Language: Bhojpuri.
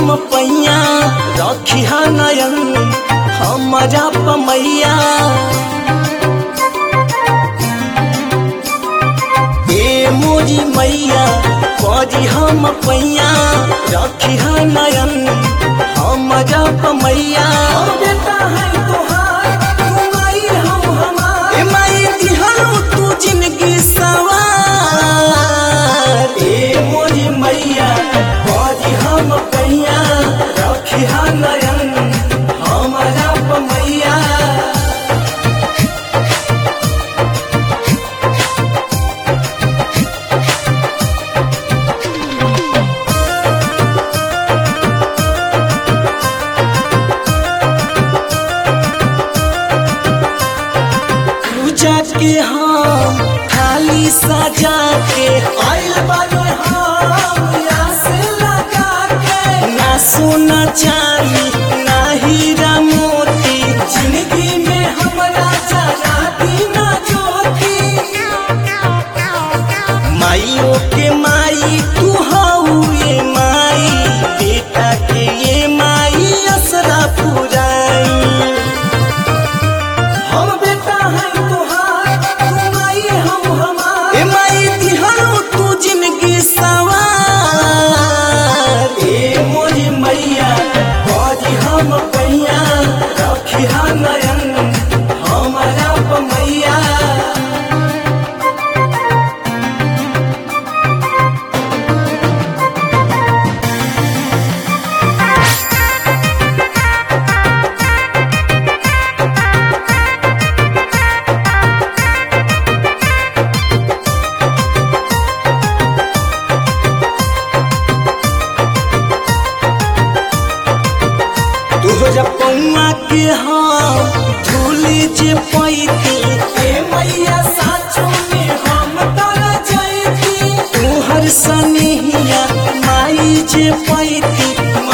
हम पैया रखी नयन हमारा पमैया। ए मोरी मैया परी हम पैया रखी नयन हमारा पमैया। बेटा है तोहार तू माई हम हमार, ए माई दिहलो तू जिंदगी सवार। ए मोरी मैया परी हम पैया रखी नयन हमारा पमैया। के हम थाली सजा के आइल बानी हम आस लगा के। ना सोना चांदी ना हीरा मोती जिंदगी में हमरा जरा दीना ज्योति। माइयों के माई तू हऊ ये माई, बेटा के ये माई असरा पुराई। हम बेटा है जिंदगी सवार। ए मोरी मैया परी हम पैया रखी नयन हमारा पमैया। पौआ के हम झूली जे पैती, ए मैया साचो में हम तोरा जैती। तोहर सनेहिया माई जे पैती